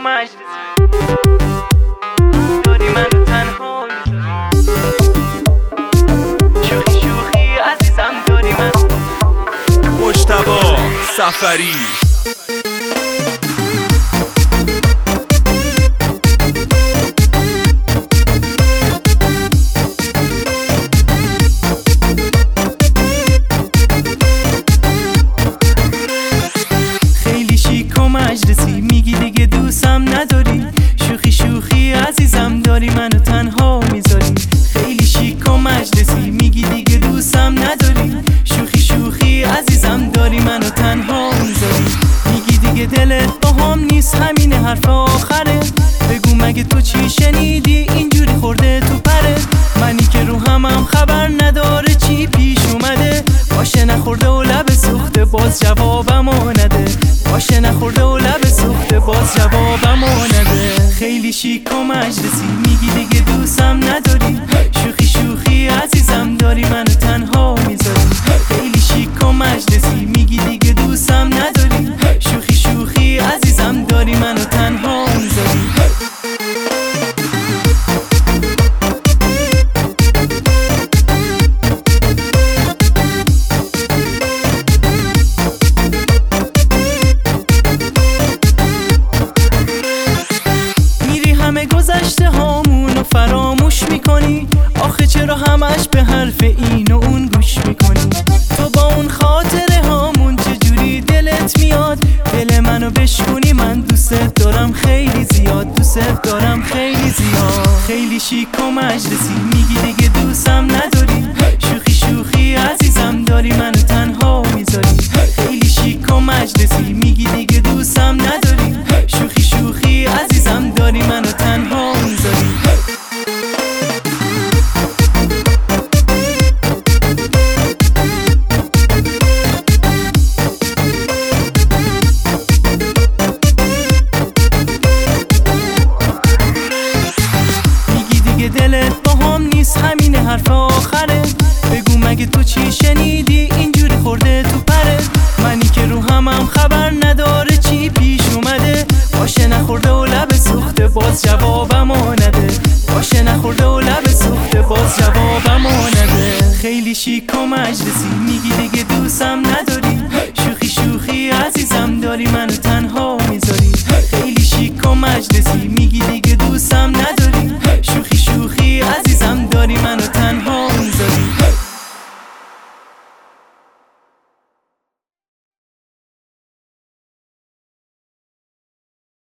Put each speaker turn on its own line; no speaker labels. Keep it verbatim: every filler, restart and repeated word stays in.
مجلسی داری منو تنها میذاری، شوخی شوخی عزیزم داری منو.
مجتبی سفری.
مجلسی میگی دیگه دوستم نداری، شوخی شوخی عزیزم داری منو تنها میذاری. خیلی شیک و مجلسی میگی دیگه دوستم نداری، شوخی شوخی عزیزم داری منو تنها میذاری. میگی دیگه دلت با هم نیست، همین حرف آخره. بگو مگه تو چی شنیدی اینجوری خورده تو پره؟ منی که رو همم خبر نداره چی پیش اومده، باشه نخورده و لب سوخته باز جوابمو نده، باشه نخورده و لب سوخته باز جوابمو نده. خیلی شیک و مجلسی میگی دیگه دوستم نداری، شوخی شوخی عزیزم داری منو تنها میذاری. خیلی شیک و مجلسی میگی دیگه دوستم نداری، شوخی شوخی عزیزم داری منو تنها میذاری. گذشته هامونو فراموش میکنی، آخه چرا همش به حرف این و اون گوش میکنی؟ تو با اون خاطره هامون چجوری دلت میاد، دل منو بشکونی؟ من دوست دارم خیلی زیاد، دوست دارم خیلی زیاد. خیلی شیک و مجلسی میگی دیگه دوستم نداری، شوخی شوخی عزیزم داری منو تنها میذاری. خیلی شیک و مجلسی میگی دیگه دوستم نداری، شوخی شوخی عزیزم داری منو تنها میذاری. میگی دیگه دلت با هم نیست، همین حرف آخره. بگو مگه تو چی شنیدی اینجوری خورده تو پره؟ منی که رو همم خبر نداره چی پیش اومده، باشه نخورده و لب سوخته باز جوابمو نده، باشه نخورده و لب سوخته باز جوابمو نده. خیلی شیک و مجلسی میگی دیگه دوستم نداری، شوخی شوخی عزیزم داری منو تنها میذاری. خیلی شیک و مجلسی